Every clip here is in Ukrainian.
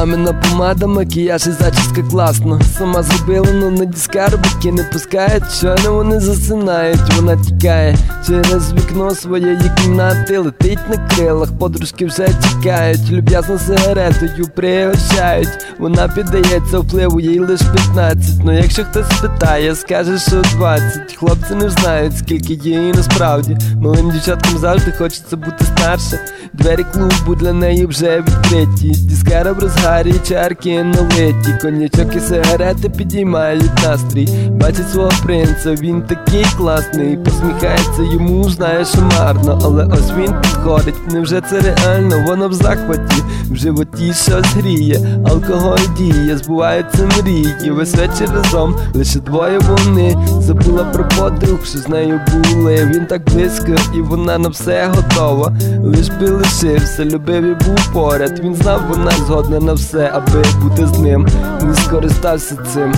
мамина помада, макіяж і зачіска класно. Сама зробила, но на дискар батьки не пускають. Щойно вони засинають, вона тікає через вікно своєї кімнати. Летить на крилах, подружки вже тікають. Люб'язно сигаретою пригощають. Вона піддається впливу, їй лиш 15. Но якщо хтось спитає, скаже, що 20. Хлопці не знають, скільки їй насправді. Малим дівчаткам завжди хочеться бути старше. Двері клубу для неї вже відкриті. Дискара в розгарі, чарки налиті. Коньячок і сигарети підіймають настрій. Бачить свого принца, він такий класний. Посміхається йому, знає, що марно. Але ось він підходить, невже це реально? Вона в захваті, в животі щось гріє. Алкоголь діє, збуваються мрії. Весь вечір разом, лише двоє вони. Забула про подруг, що з нею були. Він так близько і вона на все готова. Лиш би лишився, любив і був поряд. Він знав, вона згодна на все, аби бути з ним. Не скористався цим.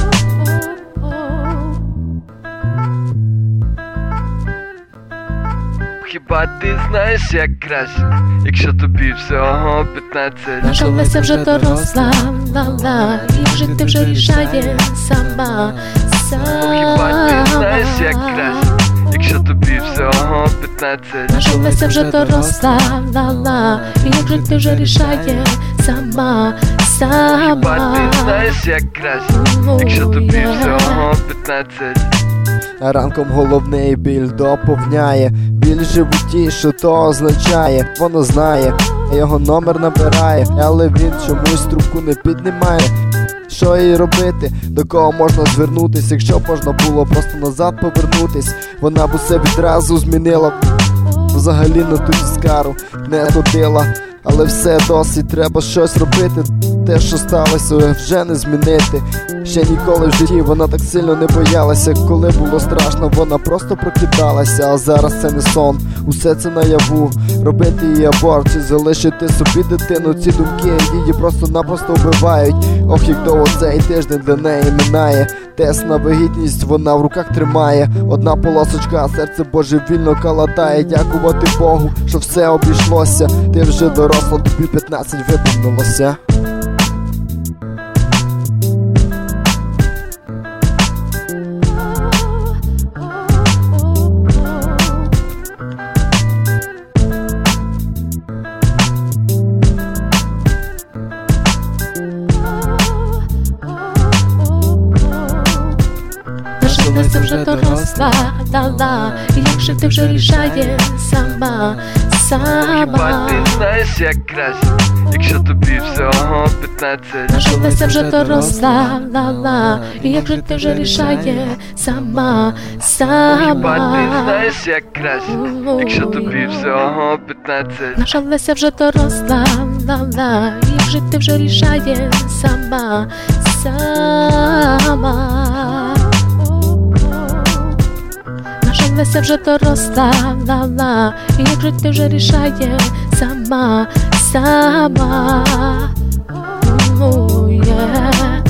Хіба ти знаєш, як краще, якщо тобі всього 15? Наша Леся вже доросла, ла-ла, і жити вже рішає сама. Хіба ти знаєш, як краще, якщо тобі всього 15? Наша Леся вже доросла, ла-ла, і як жити вже рішає сама. Хіба ти знаєш, як краще, якщо тобі всього 15? Ранком головний біль доповняє. Біль в животі, що то означає? Воно знає, його номер набирає, але він чомусь трубку не піднімає. Що їй робити? До кого можна звернутись? Якщо б можна було просто назад повернутись, вона б усе відразу змінила. Взагалі на ту дискару не ходила. Але все досить, треба щось робити. Те, що сталося, вже не змінити. Ще ніколи в житті вона так сильно не боялася. Коли було страшно, вона просто прокидалася. А зараз це не сон, усе це наяву. Робити їй аборт чи залишити собі дитину. Ці думки її просто-напросто вбивають. Ох, як довго цей тиждень для неї минає. Тест на вагітність вона в руках тримає. Одна полосочка, серце божевільно калатає. Дякувати Богу, що все обійшлося. Ти вже доросла, тобі 15 виповнилося. Леся вже доросла, ла-ла, і як жити вже рішає сама. Хіба ти знаєш, як краще, якщо тобі всього 15? Наша Леся вже доросла, ла-ла, і як жити вже рішає сама. Хіба ти знаєш, як краще, якщо тобі всього 15? Наша Леся вже доросла, ла-ла, і як жити вже рішає сама. Наша Леся вже доросла, ла-ла, і як жити вже рішає сама. Yeah.